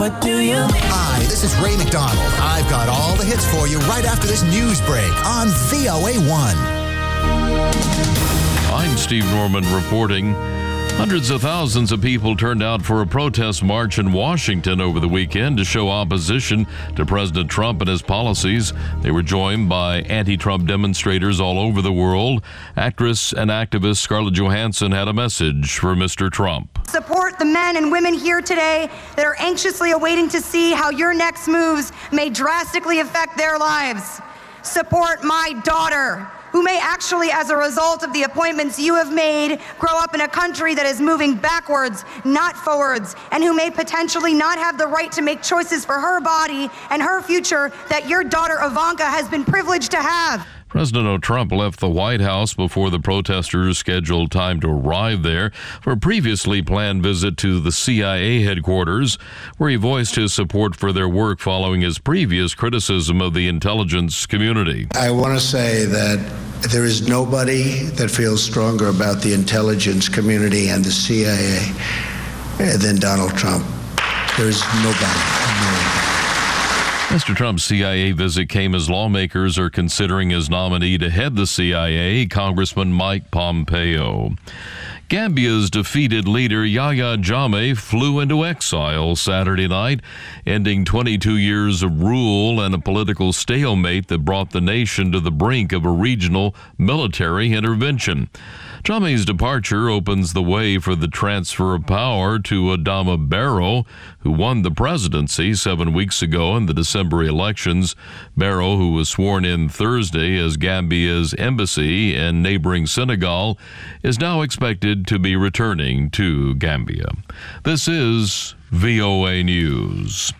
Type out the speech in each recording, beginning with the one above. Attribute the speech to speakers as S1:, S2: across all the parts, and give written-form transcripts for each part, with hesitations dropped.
S1: What do you mean?
S2: Hi, this is Ray McDonald. I've got all the hits for you right after this news break on VOA1.
S3: I'm Steve Norman reporting. Hundreds of thousands of people turned out for a protest march in Washington over the weekend to show opposition to President Trump and his policies. They were joined by anti-Trump demonstrators all over the world. Actress and activist Scarlett Johansson had a message for Mr. Trump.
S4: Support the men and women here today that are anxiously awaiting to see how your next moves may drastically affect their lives. Support my daughter, who may actually, as a result of the appointments you have made, grow up in a country that is moving backwards, not forwards, and who may potentially not have the right to make choices for her body and her future that your daughter Ivanka has been privileged to have.
S3: President Trump left the White House before the protesters' scheduled time to arrive there for a previously planned visit to the CIA headquarters, where he voiced his support for their work following his previous criticism of the intelligence community.
S5: I want to say that there is nobody that feels stronger about the intelligence community and the CIA than Donald Trump. There's nobody.
S3: Mr. Trump's CIA visit came as lawmakers are considering his nominee to head the CIA, Congressman Mike Pompeo. Gambia's defeated leader Yahya Jammeh flew into exile Saturday night, ending 22 years of rule and a political stalemate that brought the nation to the brink of a regional military intervention. Jammeh's departure opens the way for the transfer of power to Adama Barrow, who won the presidency 7 weeks ago in the December elections. Barrow, who was sworn in Thursday as Gambia's embassy in neighboring Senegal, is now expected to be returning to Gambia. This is VOA News.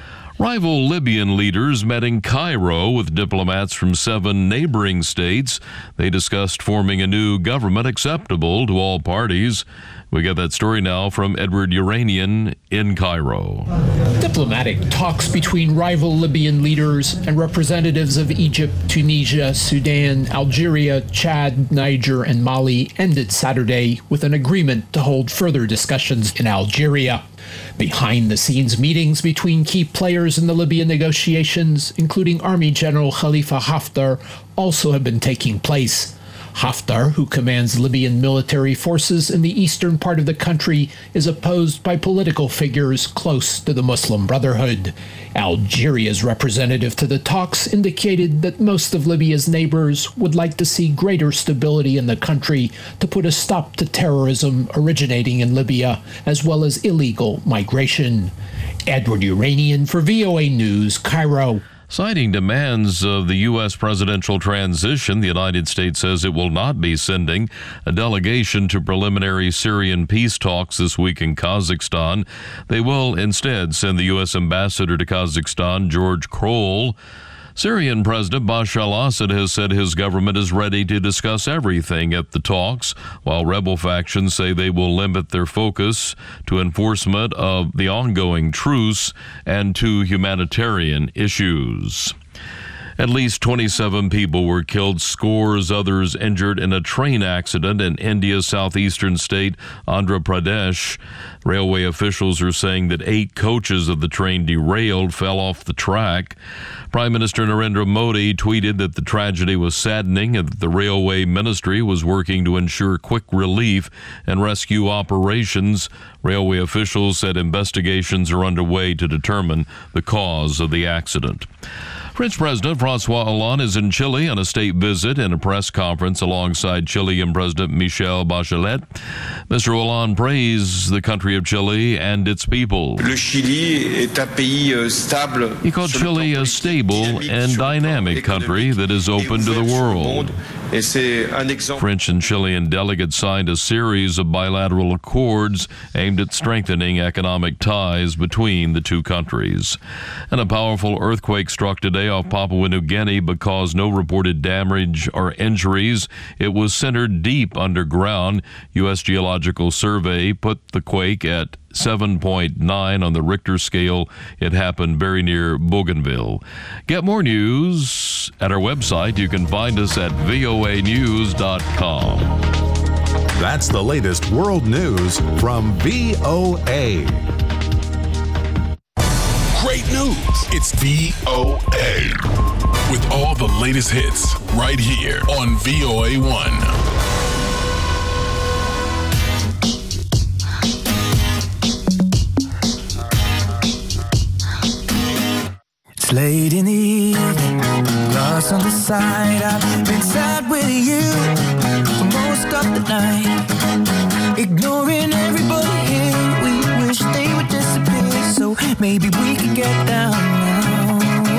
S3: Rival Libyan leaders met in Cairo with diplomats from 7 neighboring states. They discussed forming a new government acceptable to all parties. We get that story now from Edward Uranian in Cairo.
S6: Diplomatic talks between rival Libyan leaders and representatives of Egypt, Tunisia, Sudan, Algeria, Chad, Niger, and Mali ended Saturday with an agreement to hold further discussions in Algeria. Behind-the-scenes meetings between key players in the Libyan negotiations, including Army General Khalifa Haftar, also have been taking place. Haftar, who commands Libyan military forces in the eastern part of the country, is opposed by political figures close to the Muslim Brotherhood. Algeria's representative to the talks indicated that most of Libya's neighbors would like to see greater stability in the country to put a stop to terrorism originating in Libya, as well as illegal migration. Edward Uranian for VOA News, Cairo.
S3: Citing demands of the U.S. presidential transition, the United States says it will not be sending a delegation to preliminary Syrian peace talks this week in Kazakhstan. They will instead send the U.S. ambassador to Kazakhstan, George Kroll. Syrian President Bashar al-Assad has said his government is ready to discuss everything at the talks, while rebel factions say they will limit their focus to enforcement of the ongoing truce and to humanitarian issues. At least 27 people were killed, scores others injured in a train accident in India's southeastern state, Andhra Pradesh. Railway officials are saying that 8 coaches of the train derailed, fell off the track. Prime Minister Narendra Modi tweeted that the tragedy was saddening and that the railway ministry was working to ensure quick relief and rescue operations. Railway officials said investigations are underway to determine the cause of the accident. French President François Hollande is in Chile on a state visit and a press conference alongside Chilean President Michelle Bachelet. Mr. Hollande praised the country of Chile and its people. He called Chile a stable and dynamic country that is open to the world. French and Chilean delegates signed a series of bilateral accords aimed at strengthening economic ties between the two countries. And a powerful earthquake struck today off Papua New Guinea but caused no reported damage or injuries. It was centered deep underground. U.S. Geological Survey put the quake at 7.9 on the Richter scale. It happened very near Bougainville. Get more news at our website. You can find us at voanews.com.
S7: That's the latest world news from VOA.
S1: great news. It's VOA. With all the latest hits right here on VOA1.
S8: Late in the evening, lost on the side. I've been sad with you for most of the night, ignoring everybody here. We wish they would disappear, so maybe we could get down now.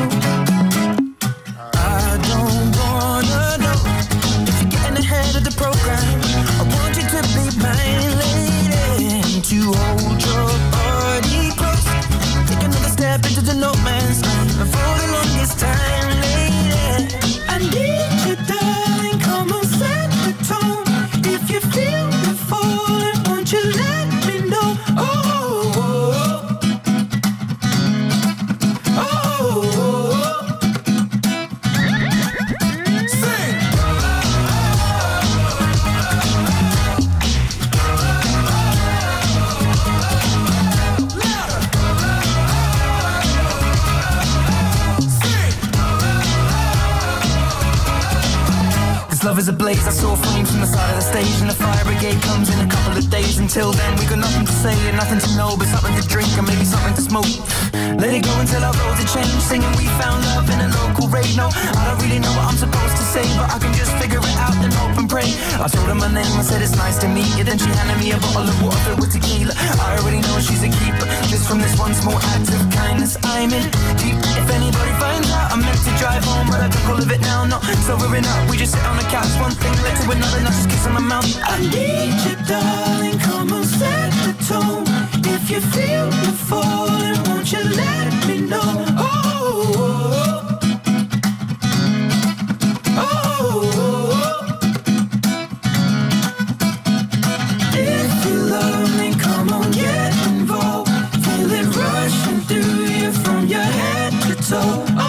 S8: I don't wanna know if you're getting ahead of the program. I want you to be my lady and to hold your body close. Take another step into the no man's land. For the longest time, lady, I need you, darling. Come on, set the tone. If you feel the falling, won't you let me know? Oh, oh, oh, sing. Love is a blaze, I saw flames from the side of the stage, and the fire brigade comes in a couple of days. Until then, we got nothing to say and nothing to know, but something to drink and maybe something to smoke. Let it go until our roads are changed, singing we found love in a local rave. No, I don't really know what I'm supposed to say, but I can just figure it out and hope and pray. I told her my name, I said it's nice to meet you, then she handed me a bottle of water filled with tequila. I already know she's a keeper, just from this one small act of kindness I'm in deep. If anybody finds out, I'm meant to drive home, but I took all of it now, no, sobering up, we just sit on the couch, one thing led to another, not just kiss on my mouth. I need you, darling, come on, set the tone. If you feel the falling, won't you let me know? Oh, oh, oh. If you love me, come on, get involved. Feel it rushing through you from your head to toe. Oh,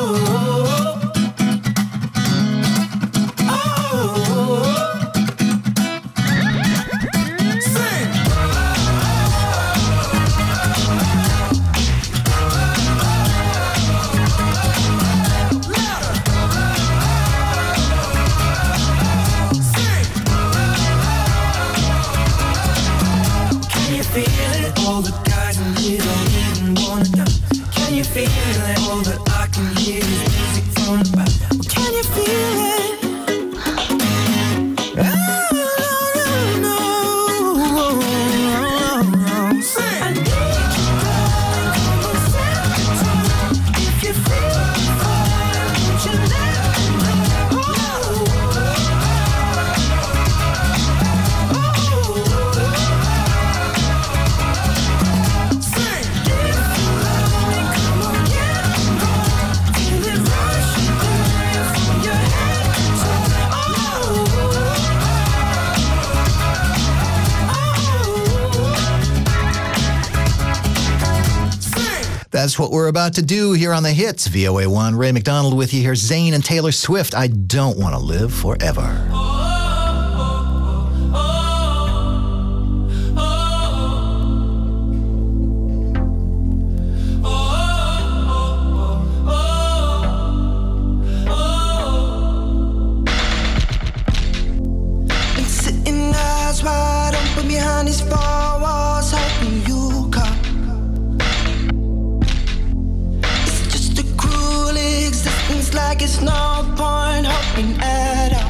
S8: all the guys in here don't even wanna know. Can you feel it? All that I can hear is music from the back. Well, can you feel it? Oh, no, no, no. Sing. I need you, darling, come on, set the tone. If you feel the fire, won't you let me know?
S2: That's what we're about to do here on The Hits. VOA1, Ray McDonald with you here. Zayn and Taylor Swift, I Don't Want to Live Forever.
S8: Been sitting eyes wide open behind these four walls, hoping you come. Like it's no point hoping at all.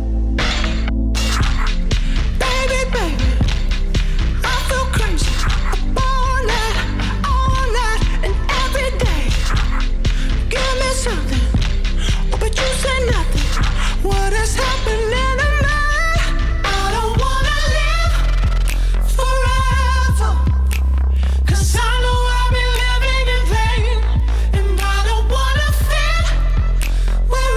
S8: Baby, baby, I feel crazy all night and every day. Give me something, but you say nothing. What is happening to me? I don't wanna live forever, 'cause I know I've been living in vain, and I don't wanna feel where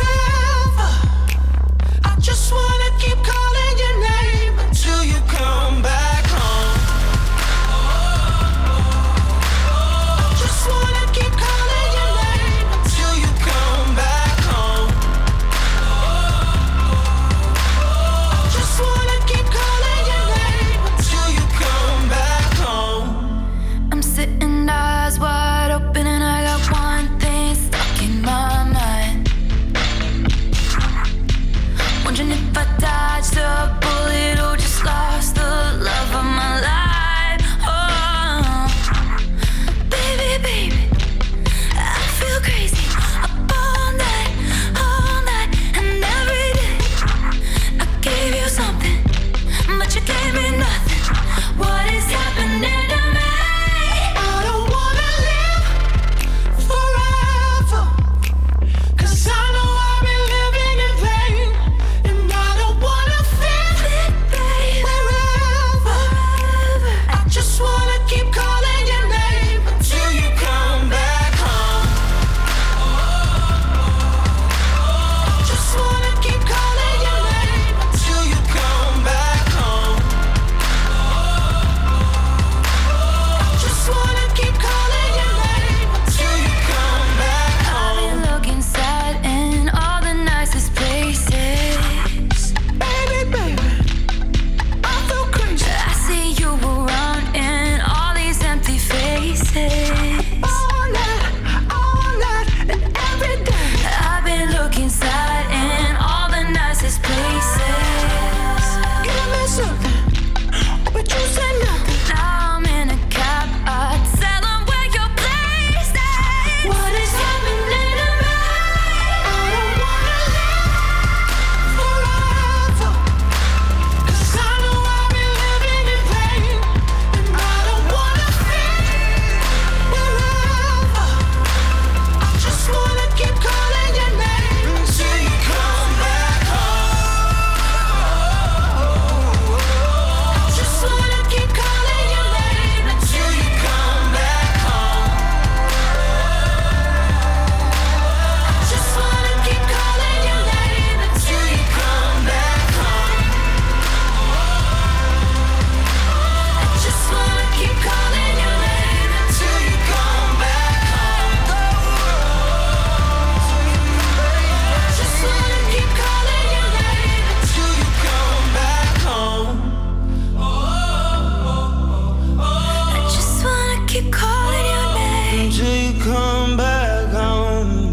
S9: till you come back home.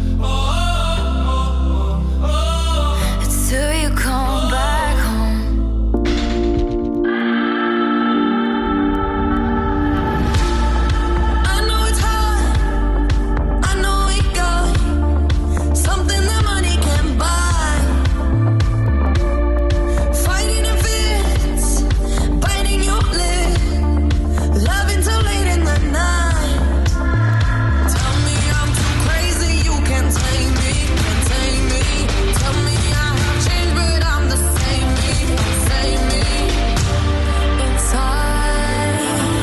S10: Till you come back home. I know it's hard, I know we got something that money can buy. Fighting in fits, biting your lip, loving till late in the night. Tell me I'm too crazy, you can't tame me, can't tame me. Tell me I have changed, but I'm the same me inside.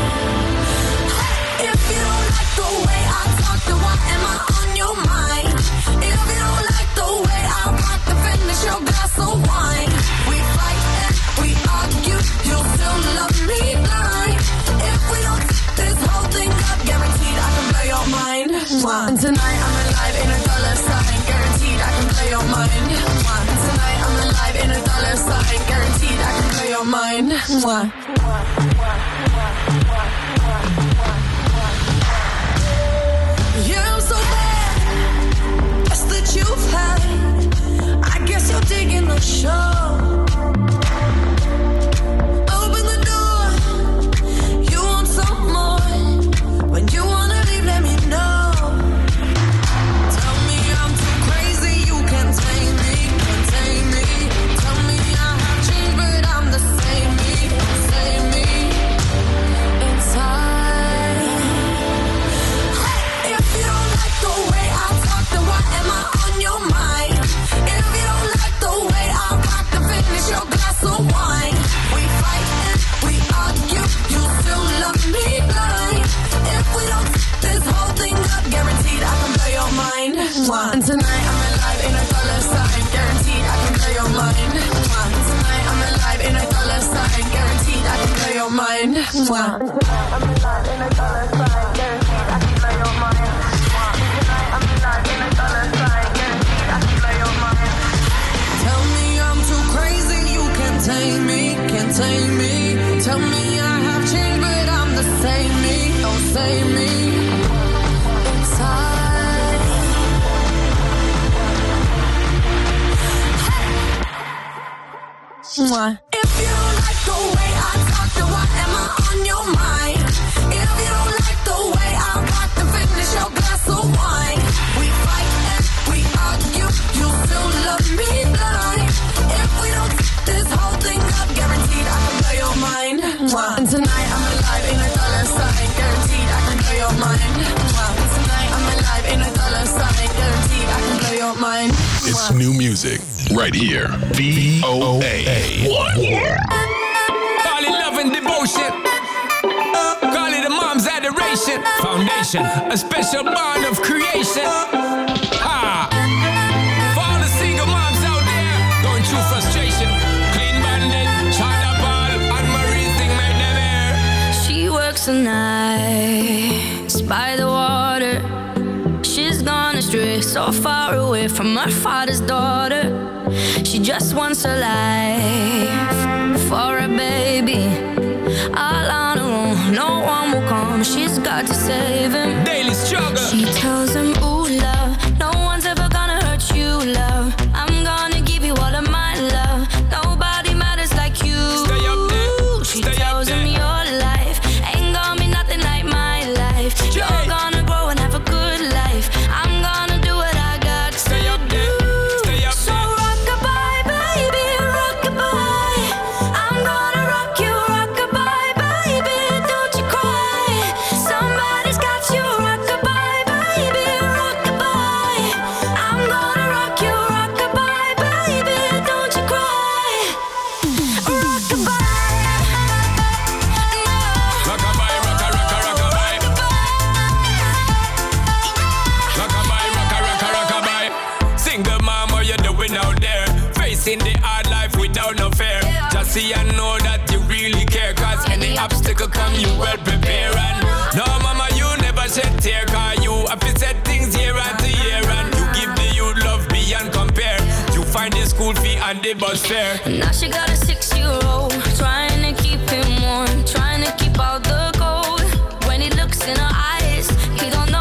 S10: If you don't like the way I talk, then why am I on your mind? If you don't like the way I rock, then finish your glass of wine. We fight and we argue, you'll still love me blind. If we don't set this whole thing up, guaranteed I can blow your mind. And tonight I'm alive in a dollar sign, guaranteed I can blow your mind. And tonight I'm alive in a dollar sign, guaranteed I can blow your mind. Yeah, I'm so bad, best that you've had. I guess you're digging the show. Open the door, you want some more. When you wanna leave, let me know. Tell me I'm too crazy, you can't tame me, can't tame me. Tell me I have changed, but I'm the same me inside. Hey, if you don't like the way I talk, then why am I on your mind? If you don't like the way I rock, then finish your glass of wine. We fight and we argue, you still love me blind. If we don't set this whole thing up, guaranteed I can blow your mind. And tonight I'm alive in a dollar sign, guaranteed I can blow your mind. And tonight I'm alive in a dollar sign, guaranteed I can blow your mind. And tonight I'm alive in a dollar sign, guaranteed I can blow your mind. Tonight I'm alive in a dollar sign, guaranteed I can blow your mind. Tell me I'm too crazy, you can't tame me, can't tame me. Tell me I have changed, but I'm the same me, don't save me inside. If you don't like the way I talk, then why am I on your mind? If you don't like the way I rock, then finish your glass of wine. We fight and we argue, you still love me blind. If we don't set this whole thing up, guaranteed I can blow your mind. And tonight I'm alive in a dollar sign, guaranteed I can blow your mind. And tonight I'm alive in a dollar sign, guaranteed I can blow your mind.
S1: It's new music right here. VOA.
S11: Call it love and devotion. Call it a mom's adoration. Foundation, a special bond of creation. For all the single moms out there going through frustration. Clean Bandit, China Ball, and Marie thing made them air.
S10: She works the nights by the water. She's gone astray, so far away from her father's daughter. She just wants a life for a baby. All on her own, no one will come. She's got to save him.
S11: Daily struggle.
S10: She tells him, ooh, love, no one's ever gonna hurt you, love. I'm gonna give you all of my love. Nobody matters like you.
S11: Stay up there.
S10: She tells him your life ain't gonna be nothing like my life. You're gonna grow and have a good life. I'm gonna do what I got to do. So rock-a-bye, baby, rock-a-bye. I'm gonna rock you, rock-a-bye, baby. Don't you cry. Somebody's got you, rock-a-bye, baby, rock-a-bye. I'm gonna rock you, rock-a-bye, baby. Don't you cry. Rock-a-bye.
S11: Rock-a-bye, rock-a-rock-a-rock-a-bye. Rock-a-bye, rock-a-rock-a-rock-a-bye. Single mom, what you doing out there? Facing the hard life without no fear. Just see and know that you really care. Cause any obstacle come, you well prepare. And no, mama, you never shed tear. Cause you have to set things year after year. And you give the youth love beyond compare. You find the school fee and the bus fare.
S10: Now she got a 6-year-old, trying to keep him warm, trying to keep out the cold. When he looks in her eyes, he don't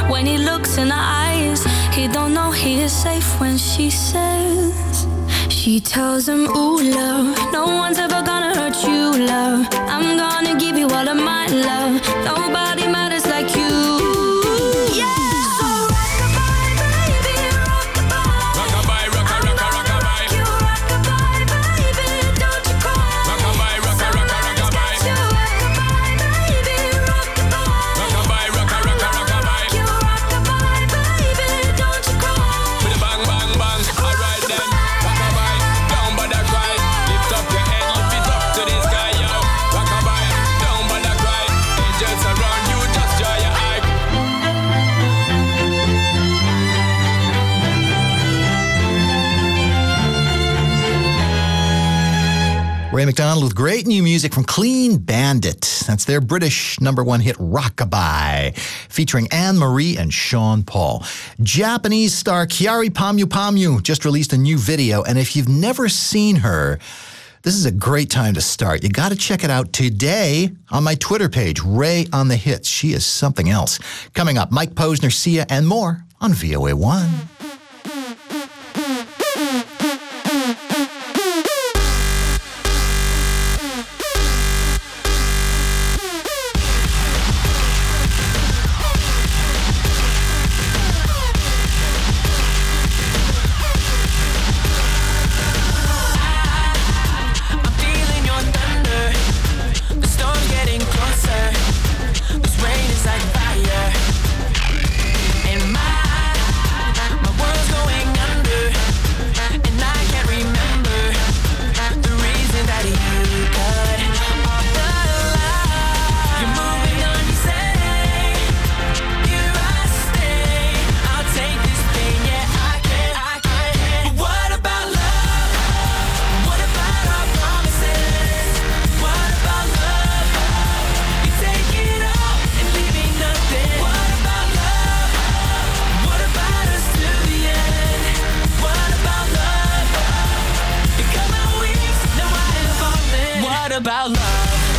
S10: When he looks in her eyes, he don't know he is safe when she says, she tells him, ooh, love, no one's ever gonna hurt you, love. I'm gonna give you all of my love. Nobody matters like you.
S2: Ray McDonald with great new music from Clean Bandit. That's their British #1 hit, Rockabye, featuring Anne Marie and Sean Paul. Japanese star Kyary Pamyu just released a new video, and if you've never seen her, this is a great time to start. You got to check it out today on my Twitter page, Ray on the Hits. She is something else. Coming up, Mike Posner, Sia, and more on VOA1.
S8: about love?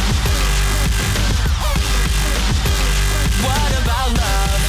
S8: What about love?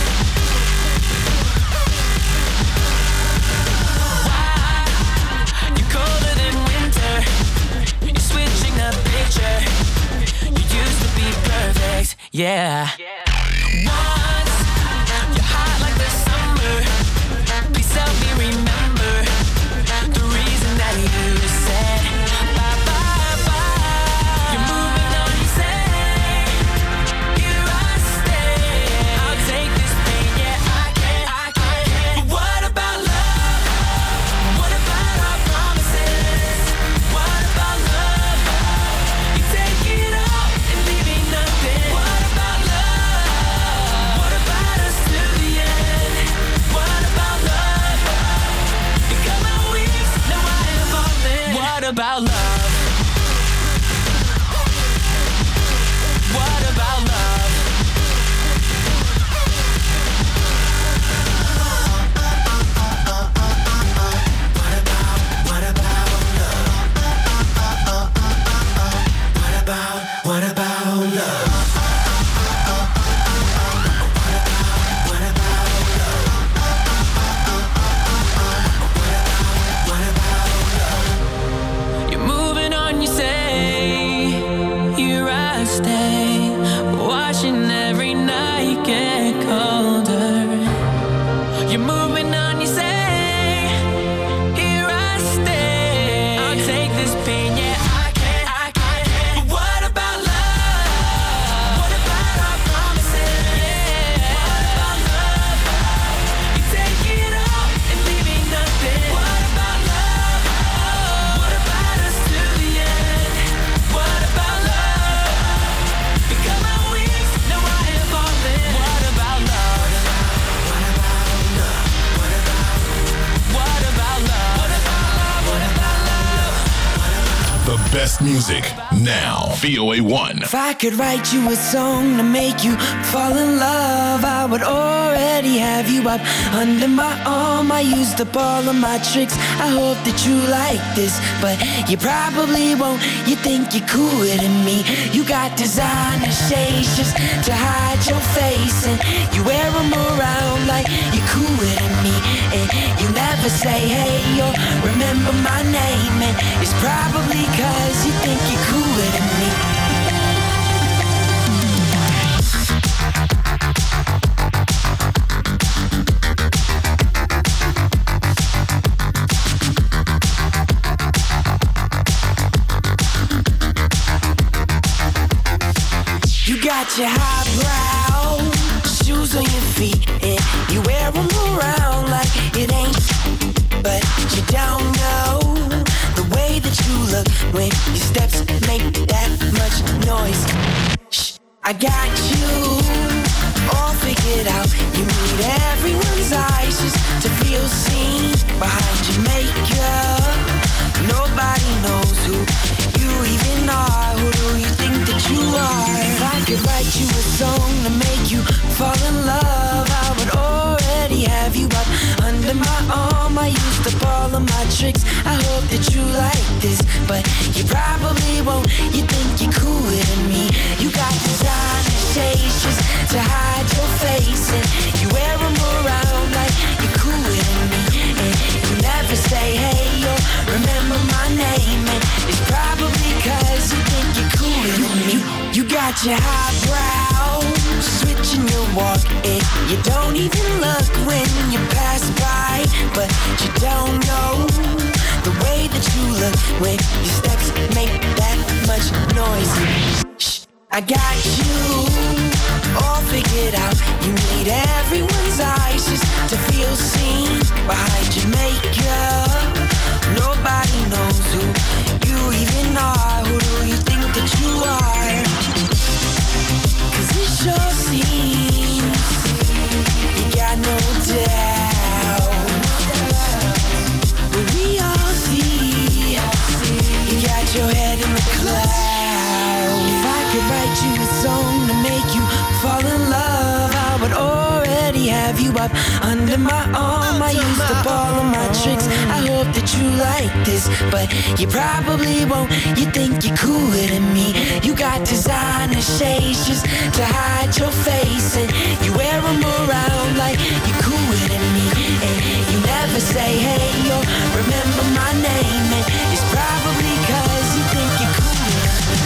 S8: Why? You're colder than winter. You're switching the picture. You used to be perfect, yeah. Once, you're hot like the summer. Please help me remember the reason that you said bye bye bye. You're moving on, you say here I stay. I'll take this pain, yeah, I can. But what about love? What about our promises? What about love? You take it all and leave me nothing. What about love? What about us to the end? What about love? You cut my wings, now I am falling. What about love? What about love? What about love? What about love? You're moving on, you say. Here I stay, watching every night get colder. You're moving on, you say. Here I stay. I'll take this pain, yeah, I can. But what about love? What about our promises? Yeah. What about love? You take it all and leave me nothing. What about love? What about us to the end? What about love? You cut my wings, now I am falling. What about love? What about love? What about love? What about love?
S1: The best music now. VOA1.
S8: If I could write you a song to make you fall in love, I would already have you up under my arm. I used up all of my tricks. I hope that you like this, but you probably won't. You think you're cooler than me. You got designer shades just to hide your face, and you wear them around and you never say hey or remember my name, and it's probably cause you think you're cooler than me. You got your highbrow shoes on your feet, and you wear them around like it ain't. But you don't know the way that you look when your steps make that much noise. Shh, I got you all figured out. You need everyone's eyes just to feel seen behind your makeup. Nobody knows who you even are. Who do you think that you are? If I could write you a song to make you fall in love, I would already have you up under my arm. I used up all of my tricks. I hope that you like this, but you probably won't. You think you're cooler than me. You got designer shades just to hide your face, and you wear them around like you're cooler than me. And you never say hey or remember my name, and it's probably cause you think you're cooler than me. You got your highbrow switching your walk, and you don't even look when you pass by. But you don't know the way that you look when your steps make that much noise. Shh, I got you all figured out. You need everyone's eyes just to feel seen behind your makeup. Nobody knows who you even are. Who do you think that you are? Cause it sure seems you got no doubt. But we all see you got your head in the clouds. If I could write you a song to make you fall in love, I would already have you up under my arm. I used up all of my tricks. I hope that you like this, but you probably won't. You think you're cooler than me. You got designer shades just to hide your face, and you wear them around like you're cooler than me. And you never say hey or remember my name, and it's probably cause you think you're cooler than me.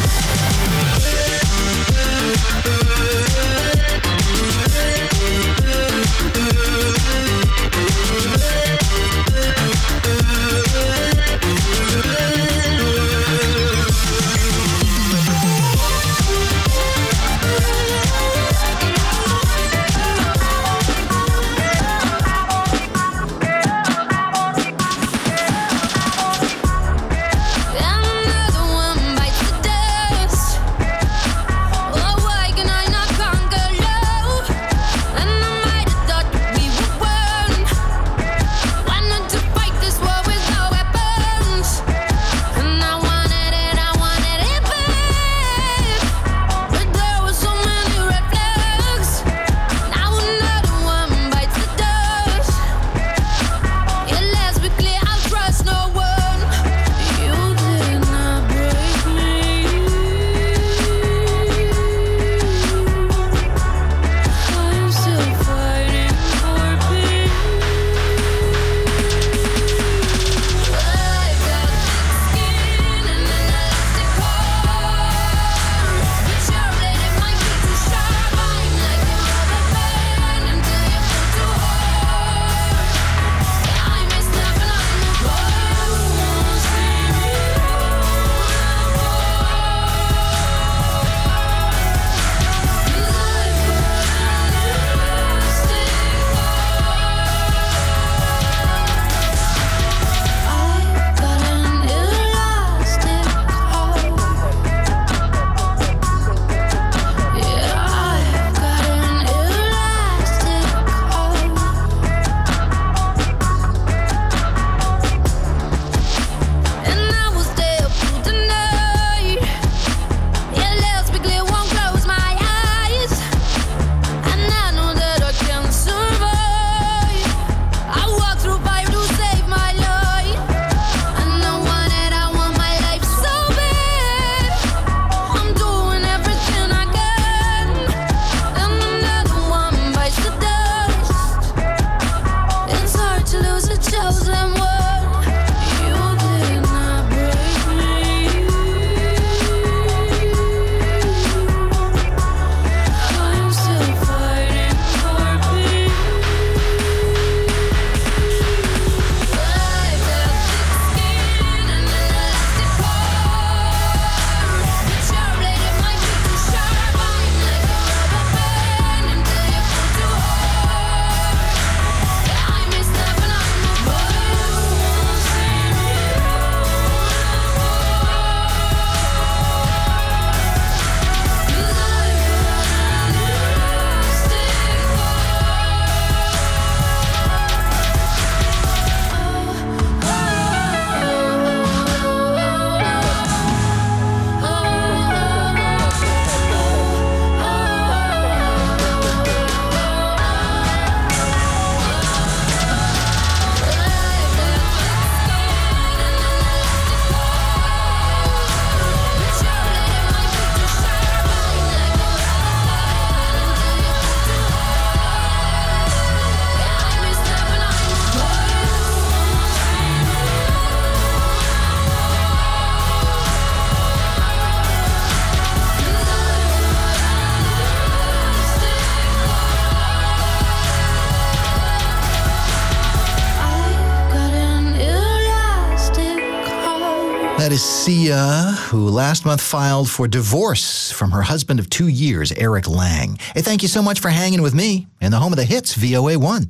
S2: That is Sia, who last month filed for divorce from her husband of 2 years, Eric Lang. Hey, thank you so much for hanging with me in the home of the hits, VOA1.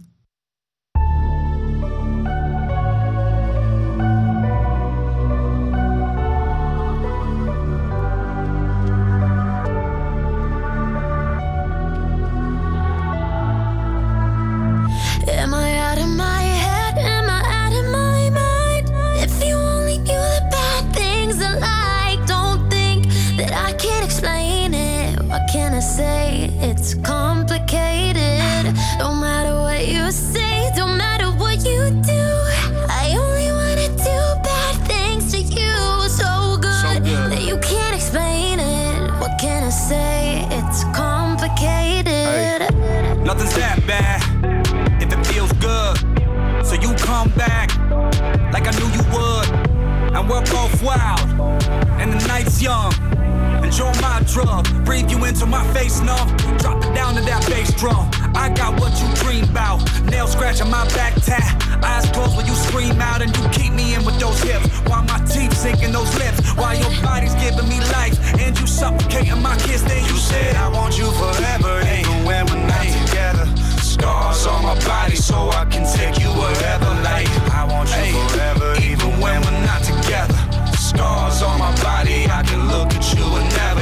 S10: Am I out of my head? Am I out of my mind? If you only knew the bad things I like, don't think that I can't explain it. What can I say? It's complicated. No matter what you say, don't matter what you do, I only wanna do bad things to you. So good that you can't explain it. What can I say? It's complicated.
S12: Nothing's that bad if it feels good. So you come back like I knew you would. And we're both wild and the night's young. Enjoy my drug, breathe you into my face, no. Drop it down to that bass drum. I got what you dream about. Nail scratching my back tat. Eyes closed when you scream out and you keep me in with those hips. While my teeth sinking those lips. While your body's giving me life and you suffocating my kiss. Then you said I want you forever, even when we're not together. Scars on my body so I can take you wherever. Like I want you forever, even when we're not together. Scars on my body, I can look at you and never.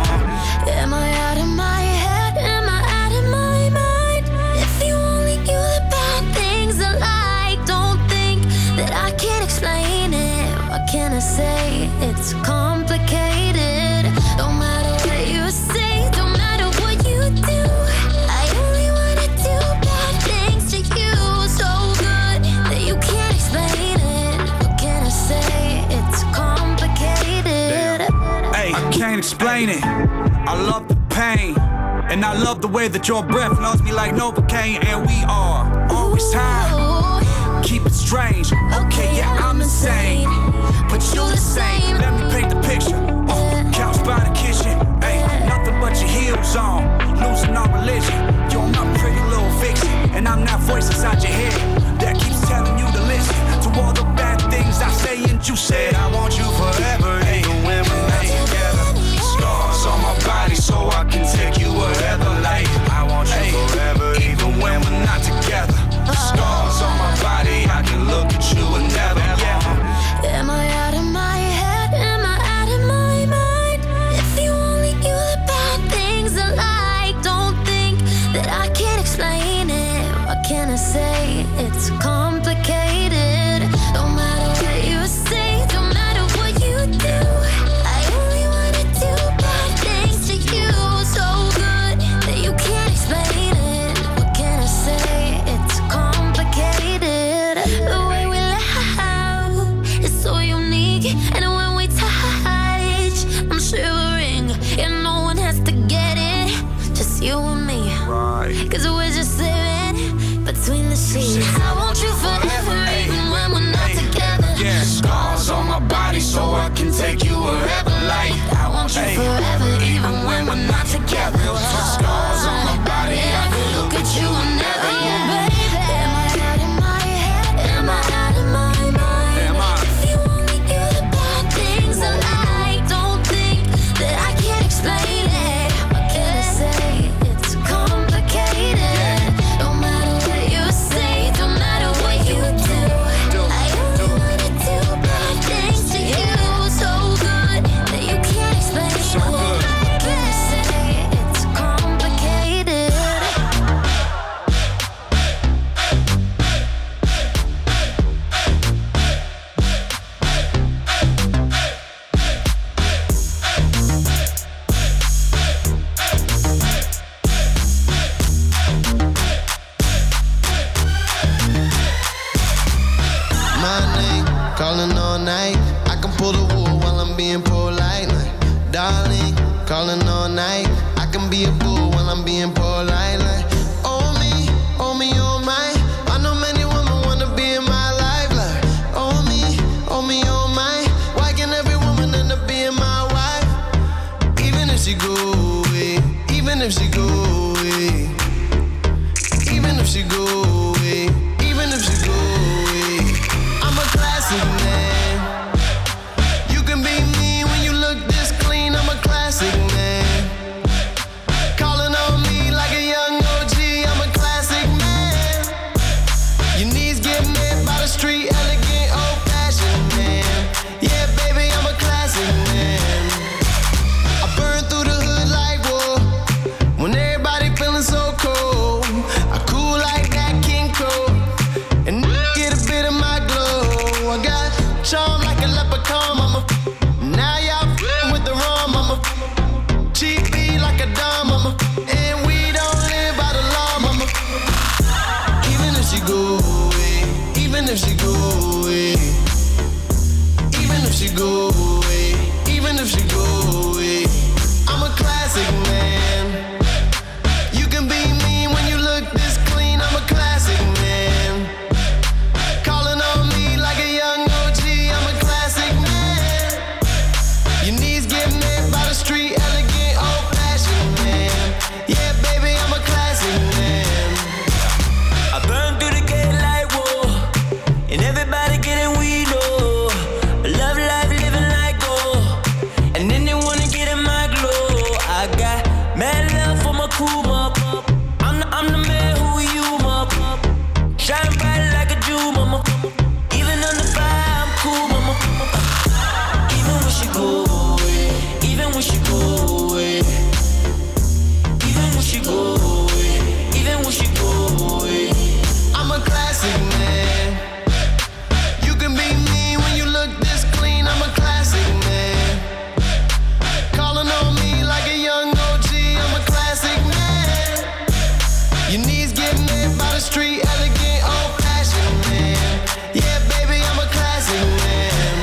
S10: Am I out of my head? Am I out of my mind? If you only knew the bad things I like, don't think that I can't explain it. What can I say? It's complicated. No matter what you say, don't matter what you do, I only wanna do bad things to you. So good that you can't explain it. What can I say? It's complicated.
S12: Hey, I can't explain it. I love the pain, and I love the way that your breath loves me like Novocaine. And we are always high. Keep it strange. Okay, yeah, I'm insane, but you the same. Let me paint the picture. Couch by the kitchen. Hey, nothing but your heels on. Losing all religion. You're my pretty little vixen, and I'm that voice inside your head that keeps telling you to listen to all the bad things I say. And you said I want you forever, even when we're not together. Scars on my body so I can take you wherever. Like I want you forever, even when we're not together. Scars on my body, I can look at you and never.
S10: Am I out of my head? Am I out of my mind? If you only knew the bad things I like, don't think that I can't explain it. What can I say? It's complicated. No matter what you say, don't matter what you do, I only wanna do bad things to you. So good that you can't explain it. What can I say? It's complicated. The way we laugh is so unique, and when we touch, I'm shivering. And no one has to get it, just you and me. Cause we're just living between the sheets. I want you forever, even when we're not together.
S12: Yeah, scars on my body so I can take you wherever. Like
S10: I want you forever, even when we're not together.
S12: Scars on my body, I can look at you and never.
S10: Baby, am I out of my head? Am I out of my mind?
S12: Am I?
S10: If you only knew the bad things I like, don't think that I can't explain it. What can I say? It's complicated. No matter what you say, don't matter what you do, I only wanna do bad things to you. So good that you can't explain it. What can I say? It's complicated.
S13: My name, calling all night. I can pull the wool while I'm being polite. Like, darling, calling all night. I can be a bull while I'm being polite. Like, oh me, oh my. I know many women wanna be in my life. Like, oh me, oh my. Why can't every woman end up being my wife? Even if she go away, even if she go away, even if she go away, even if she go away. I'm a classic man. You can Your knees get met by the street, elegant, old-fashioned man. Yeah, baby, I'm a classic man. I burn through the hood like war. When everybody feeling so cold, I cool like that King Cole. And get a bit of my glow. I got charm like a leprechaun, mama. Now y'all with the rum, mama. Cheap beat like a dime, mama. And we don't live by the law, mama. Even if she go away, even if she go away, even if she go away, even if she go away, I'm a classic man. You can be mean when you look this clean, I'm a classic man. Calling on me like a young OG, I'm a classic man. Your knees get met by the street, elegant, old-fashioned man. Yeah, baby, I'm a classic man.
S9: I burn through the gate like war, and everybody getting weed, oh. I love life, living like gold, and then they wanna get in my glow. I got mad love for my crew, mama. I'm the man who you, mama. Shine bright like a jewel, mama. Even on the fire, I'm cool, mama. Even when she go away, even when she go away, even when she go away, even when she go away,
S13: I'm a classic man. You can be mean when you look this clean, I'm a classic man. Calling on me like a young OG, I'm a classic man. Your knees get met by the street, elegant, old-fashioned man. Yeah, baby, I'm a classic man.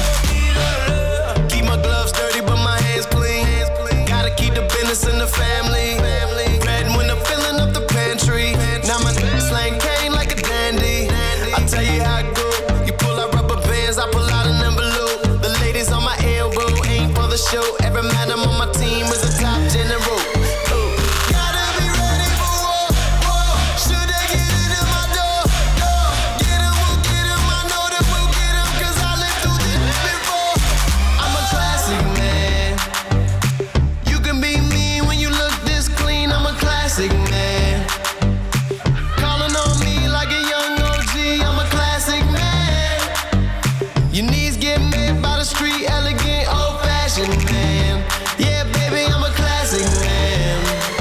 S13: Keep my gloves dirty, but my hands clean. Gotta keep the business in the family. Red when I'm filling up the pantry. Now my slang cane like a dandy. I tell you how it go. You pull out rubber bands, I pull out an envelope. The ladies on my elbow ain't for the show. Every man I'm on my team is a top general. Gotta be ready for war, war. Should they get into my door, door? Get 'em, we'll get 'em. I know that we'll get 'em, 'cause I lived through this before. I'm a classic man. You can be mean when you look this clean, I'm a classic man. Calling on me like a young OG, I'm a classic man. Your knees get met by the street, elegant, old-fashioned man. Yeah, baby, I'm a classic man.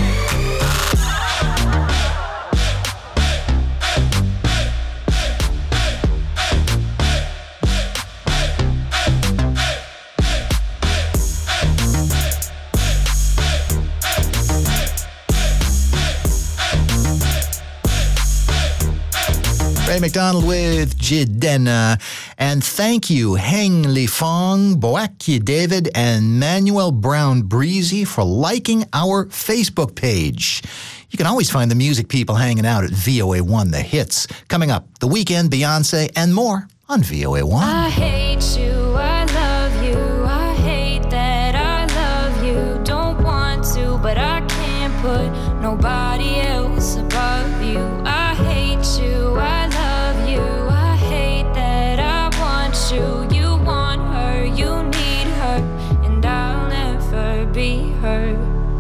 S2: Ray McDonald with Jidena. And thank you, Heng Li Fong, Boakye David, and Manuel Brown Breezy for liking our Facebook page. You can always find the music people hanging out at VOA1 The Hits. Coming up, The Weeknd, Beyonce, and more on VOA1.
S14: I hate you, I love you, I hate that I love you. Don't want to, but I can't put nobody else above you. I hate you, I love you, I hate that I want you. You want her, you need her, and I'll never be her.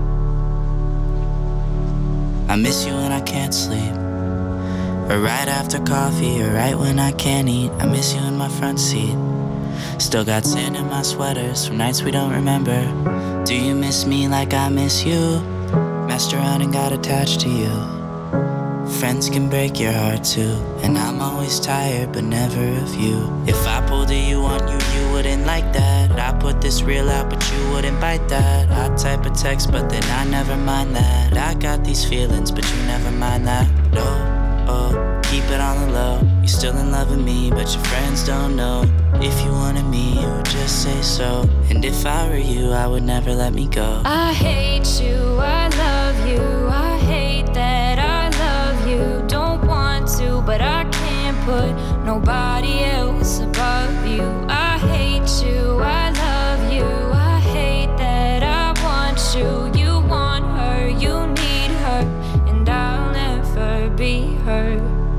S15: I miss you when I can't sleep, or right after coffee, or right when I can't eat. I miss you in my front seat. Still got sand in my sweaters from nights we don't remember. Do you miss me like I miss you? Messed around and got attached to you. Friends can break your heart too, and I'm always tired but never of you. If I pulled a you on you, you wouldn't like that. I put this reel out but you wouldn't bite that. I type a text but then I never mind that. I got these feelings but you never mind that. No, oh, keep it on the low. You're still in love with me but your friends don't know. If you wanted me, you would just say so. And if I were you, I would never let me go.
S14: I hate you, I love you, I hate that I love you. Don't want to, but I can't put nobody else above you. I hate you, I love you, I hate that I want you. You want her, you need her, and I'll never be her.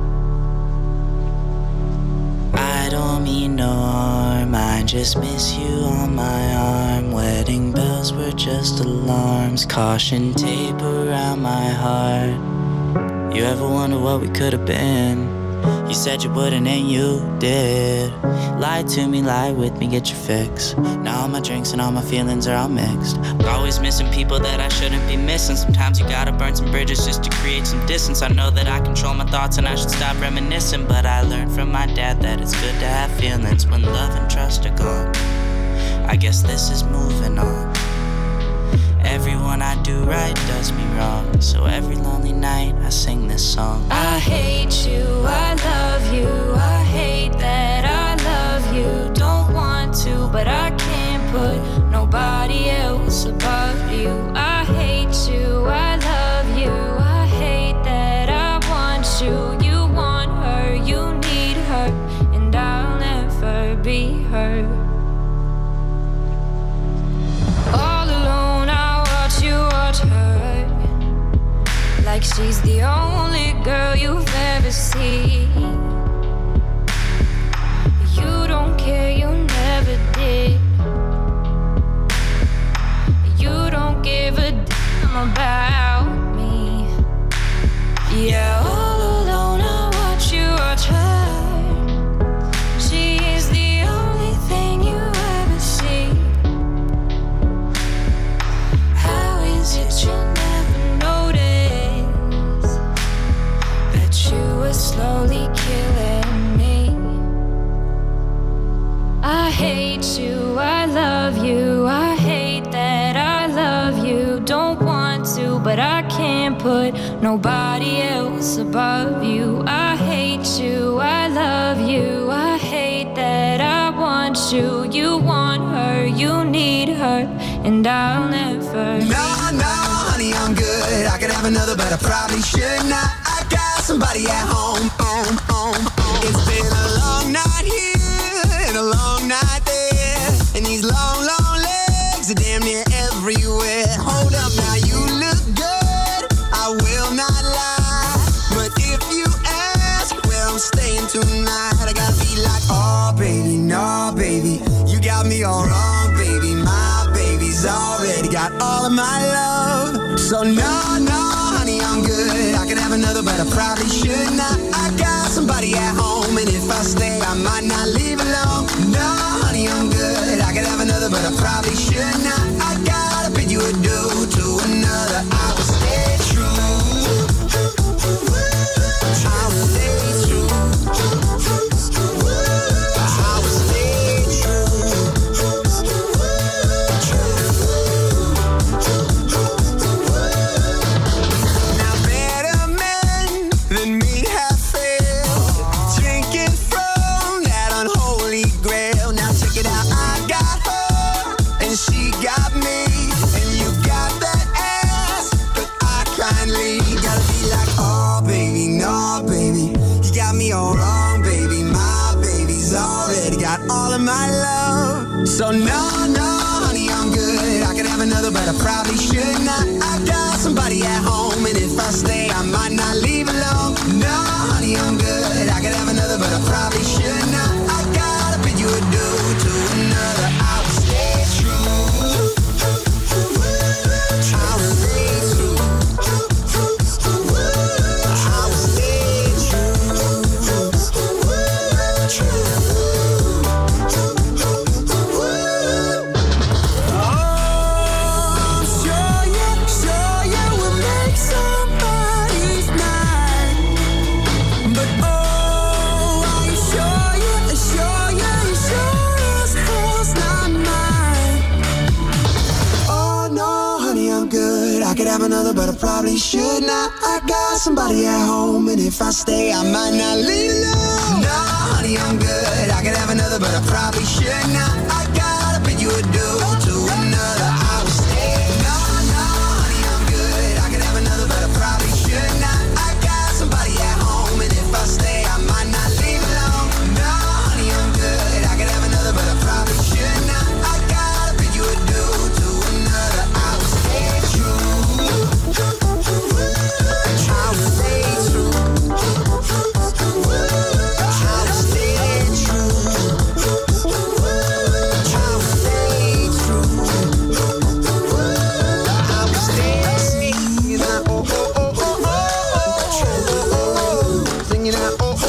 S15: I don't mean no harm, I just miss you on my arm. Wedding bells were just alarms, caution tape around my heart. You ever wonder what we could have been? You said you wouldn't and you did. Lie to me, lie with me, get your fix. Now all my drinks and all my feelings are all mixed. I'm always missing people that I shouldn't be missing. Sometimes you gotta burn some bridges just to create some distance. I know that I control my thoughts and I should stop reminiscing, but I learned from my dad that it's good to have feelings when love and trust are gone. I guess this is moving on. Everyone I do right does me wrong, so every lonely night I sing this song.
S14: I hate you, I love you, I hate that I love you. Don't want to, but I can't put nobody else above you. I hate you, I love you, I hate that I want you. You want her, you need her, and I'll never be her. All alone I watch you watch her, like she's the only girl you've ever seen. You don't care, you never did. You don't give a damn about me. Yeah, all alone I watch you watch her. She is the only thing you ever see. How is it you never notice that you were slowly killing me? I hate you, I love you, I hate that I love you. Don't want to, but I can't put nobody else above you. I hate you, I love you, I hate that I want you. You want her, you need her, and I'll never.
S16: No, honey, I'm good. I could have another, but I probably should not. I got somebody at home. It's been a long night here and a long night there, and these long legs are damn near everywhere. Hold up now, you look good, I will not lie, but if you ask where I'm staying tonight, I gotta be like, oh baby, no baby, you got me all wrong baby, my baby's already got all of my love. So no, honey, I'm good. I could have another, but I probably should not. I got somebody at home, and if I stay, I might not leave alone. No, honey, I'm good. I could have another, but I probably should not. I gotta bid you adieu to another. I will stay true. I will stay true. I will stay true. Now better men than me have failed, drinking from that unholy grail. Now check it out, I got her and she got me, and you got that ass, but I kindly gotta be like, oh baby, no baby, you got me all wrong baby, my baby's already got all of my love. So no, honey, I'm good. I could have another, but I probably should not. I got somebody at home, and if I stay, I might not leave alone. No, honey, I'm good. I could have another, but I probably should not. I gotta bid you adieu to another. I will stay true. I will stay true. I will stay Sure you will make somebody's night. But oh, are you sure as hell's not mine? Oh no, honey, I'm good. I could have another, but I probably should not. I got somebody at home, and if I stay, I might not leave alone. No, honey, I'm good. I could have another, but I probably should not. I gotta bid you adieu to another. I will stay. No, honey, I'm good. I could have another, but I probably should not. I got somebody at home, and if I stay, I might not leave alone. No, honey, I'm good. I could have another, but I probably should not. I gotta bid you adieu to another. I will stay true. I will stay true. I will stay true. I will stay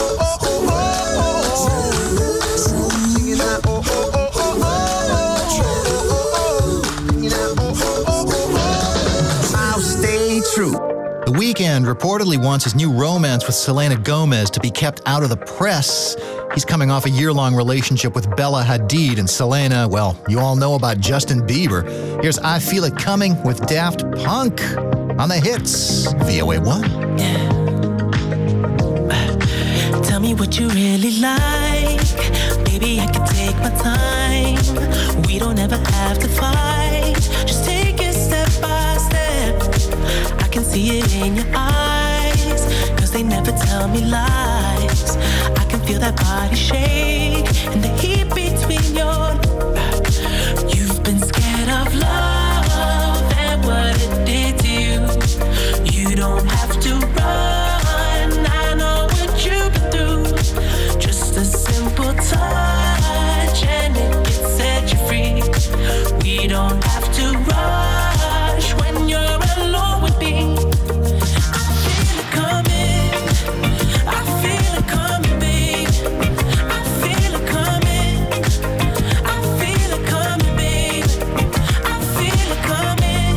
S2: The Weeknd reportedly wants his new romance with Selena Gomez to be kept out of the press. He's coming off a year-long relationship with Bella Hadid, and Selena, well, you all know about Justin Bieber. Here's I Feel It Coming with Daft Punk on the hits, VOA1.
S17: Tell me what you really like. Maybe I can take my time. We don't ever have to fight. Just take it step by step. I can see it in your eyes, 'cause they never tell me lies. I can feel that body shake and the heat between your... You've been scared of love and what it did to you. You don't have to run, I know what you've been through. Just a simple touch and it can set you free. We don't have to rush when you're alone with me. I feel it coming, I feel it coming, babe. I feel it coming, I feel it coming, babe. I feel it coming,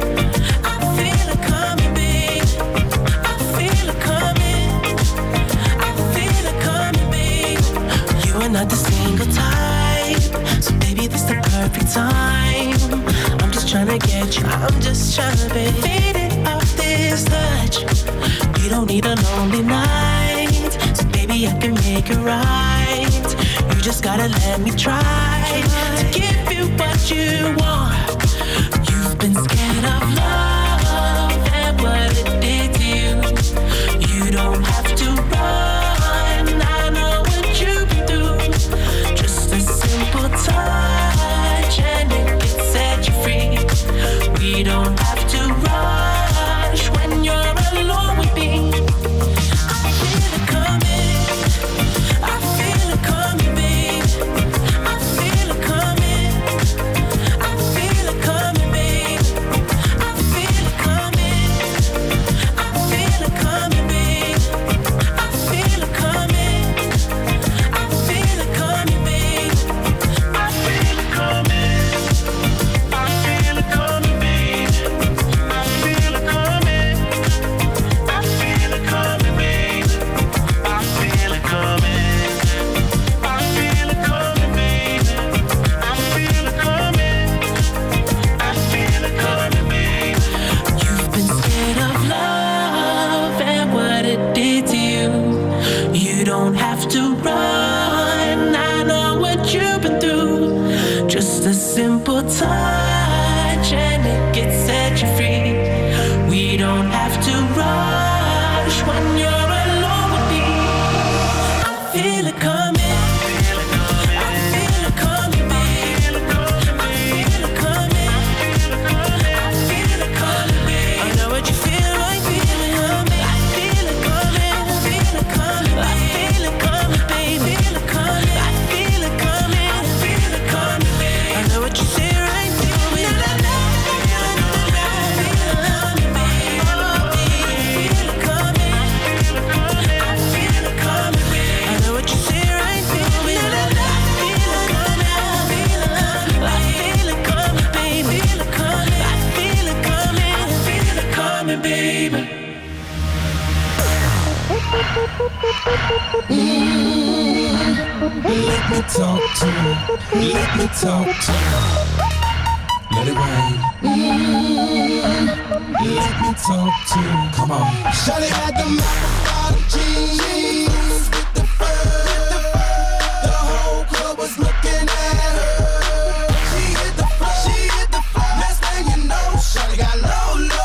S17: I feel it coming, babe. I feel it coming, I feel it coming, babe. You are not the single type, so baby this the perfect time. I'm just trying to get you, I'm just trying to be faded off this touch. You don't need a lonely night, so baby I can make it right. You just gotta let me try to give you what you want. You've been scared of love and what it did to you. You don't have to run, I know what you've been through. Just a simple touch and it can set you free. We don't have to rush when you're alone with me. I feel it coming, I feel it coming, babe. I feel it coming, I feel it coming, babe. I feel it coming, I feel it coming, babe. I feel it coming, I feel it coming, babe. I feel it coming, I feel it coming, babe. I feel it coming, I feel it coming, babe. I feel it coming, I feel it coming, babe. I feel it coming, I feel it coming, babe. You've been scared of love and what it did to you. You don't have to run, I know what you've been through. Just a simple touch and it can set you free. We don't have to rush when you're alone with me. I feel it coming, I feel it coming, babe. I feel it coming, I feel it coming, babe. I know what you feel, I feel it coming. I feel it coming, I feel it coming, I feel it coming, babe. I feel it coming, I feel it coming, I feel it coming, babe. I know what you say, right? Feel it coming, baby.
S18: Let me talk to you. Let me talk to you. Let it rain. Let me talk to you. Come on.
S16: Shawty had the bottom jeans with the fur. The whole club was looking at her. She hit the floor. Next thing you know, Shawty got low.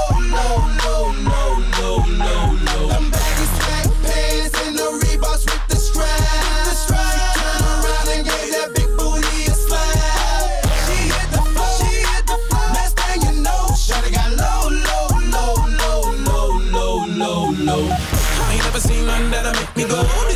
S16: Them baggy slack pants and the Reeboks with the strap. Turn around and gave that big booty a slap. She hit the floor. Next thing you know, Shawty got low.
S18: I ain't never seen none that'll make me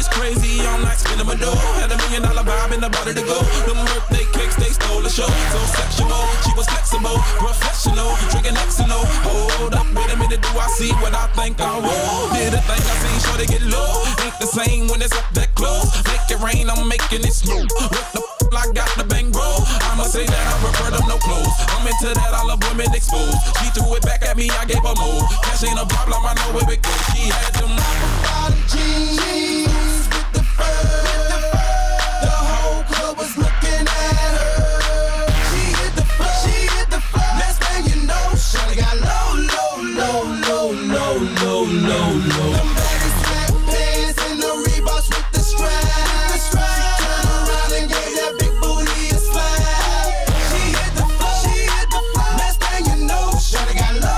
S18: is crazy, all night spinning my dough. Had $1 million vibe in the body to go. Them birthday cakes, they stole the show. So sexual, she was flexible, professional, drinking Xano. Hold up, wait a minute, do I see what I think I will? Did a thing I seen, sure to get low. Ain't the same when it's up that close. Make it rain, I'm making it snow. What the I got the bang bro. I'ma say that I prefer them no clothes. I'm into that, I love women exposed. She threw it back at me, I gave her more. Cash ain't a problem, I know where it goes. She had them jeans with the fur. The whole club was looking at her. She hit the floor. Next thing you know, shawty got low. Them baggy sweatpants and the Reeboks with the strap. Turn around and gave that big booty a slap. She hit the floor. Next thing you know, shawty got low.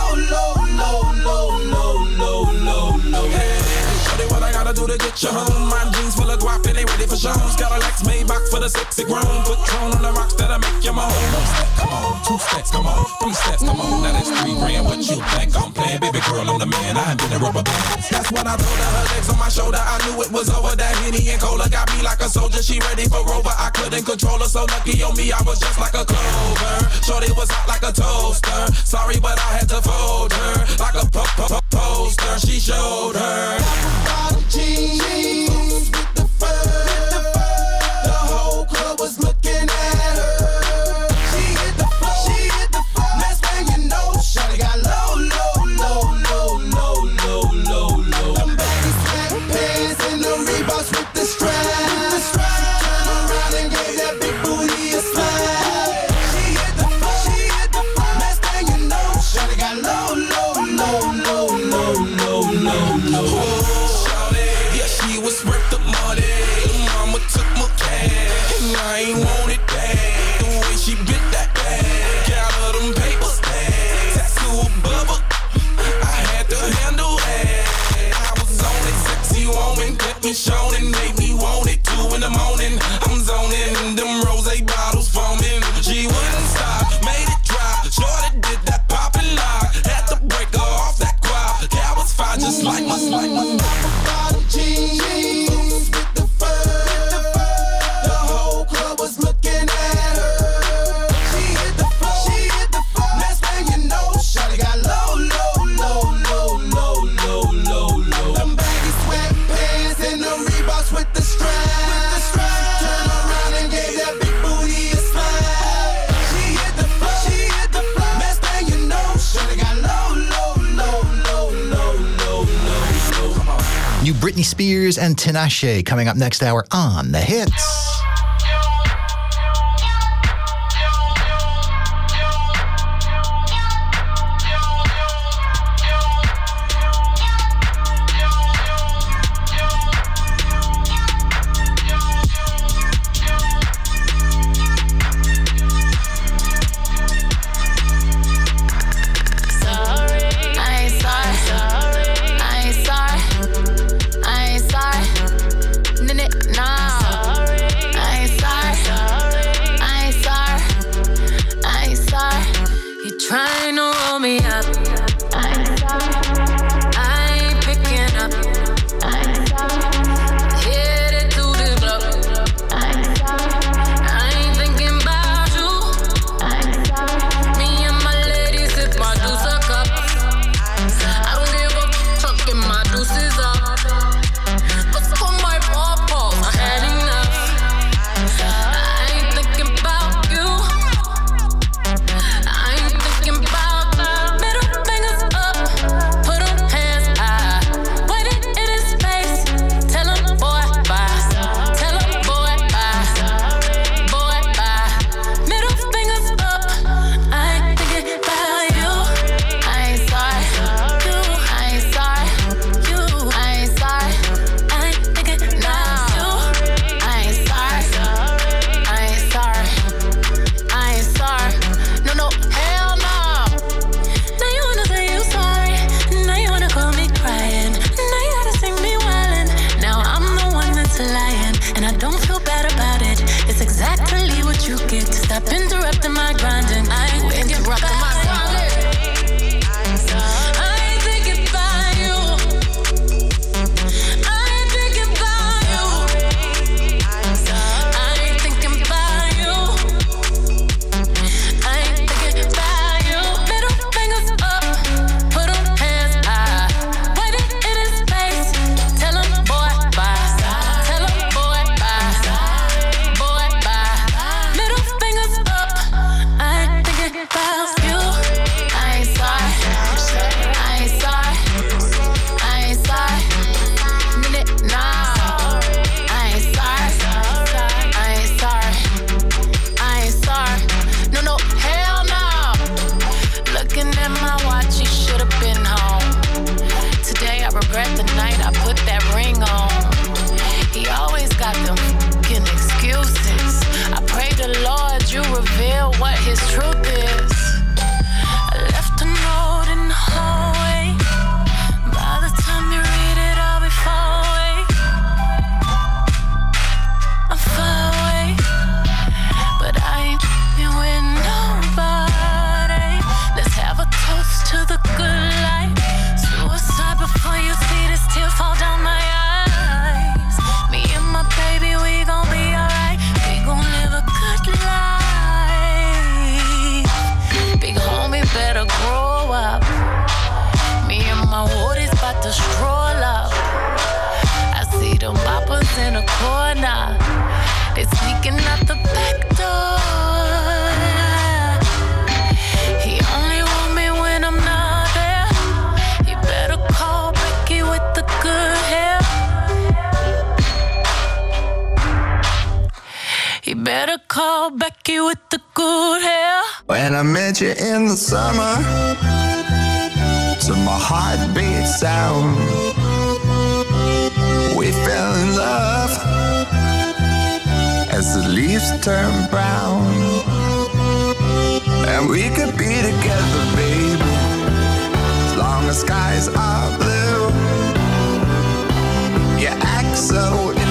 S18: Hey, shawty, what I gotta do to get you home? My jeans full of guap and they ready for shows. Got a Lex Maybach for the sexy grown. Patron on the rocks that'll make you moan. 1 step, come on. 2 steps, come on. 3 steps, come on. Now that's 3 grand. What you think I'm playing? Baby girl, I'm the man. I ain't been a rubber band. That's when I told her legs on my shoulder. I knew it was over. That Henny and Cola got me like a soldier. She ready for Rover. I couldn't control her. So lucky on me, I was just like a clover. Shorty was hot like a toaster. Sorry, but I had to fold her like a poster. She showed her jeans with the fur. The whole club was looking at her. She hit the floor. Next thing you know, shawty got low. Them baggy sweatpants and the Reeboks with the strap. Turn around and gave that big booty a slap. She hit the floor. Next thing you know, shawty got low. Shawty, yeah, she was worth the money. Mama took my cash, and I ain't want it back. The way she bit that bag, got her them paper stacks. Tattoo above her, I had to handle that. I was on it, sexy woman, kept me shown and made me want it. 2 in the morning, I'm zoning, them rosé bottles foaming. She wouldn't stop, made it drop. Shorty did that pop and lock, had to break her off that quad. Cat was fine, just like my jeans with the fur. The whole club was looking at her. She hit the floor. Next thing you know, shawty got low. Them baggy sweatpants and the Reeboks with the strap. Turn around and gave that big booty a slap. She hit the floor. Next thing you know, shawty got low.
S2: New Britney Spears and Tinashe coming up next hour on The Hits.
S14: Trying to roll me up. I ain't picking up. Headed to the club. I ain't thinking about you. Me and my lady sip my juice a cup. I don't give a chucking my juices up. What's on my pawpaws? I had enough. I ain't thinking about you. Stop interrupting my grinding. I ain't interrupting my grinding. I ain't thinking about you. I ain't thinking about you. Cause truth is, I left a note in the hallway. By the time you read it, I'll be far away. I'm far away, but I ain't with nobody. Let's have a toast to the good life. Suicide before you see this tear fall down my eyes. Me and my baby, we gon' be alright. We gon' live a good life. Big homie better grow up. Me and my woodies bout to stroll up. I see them boppers in the corner. They sneaking out the back door. He only want me when I'm not there. He better call Becky with the good hair. He better call Becky with the good hair.
S16: When I met you in the summer, to my heartbeat sound, we fell in love as the leaves turn brown. And we could be together, baby, as long as skies are blue. You act so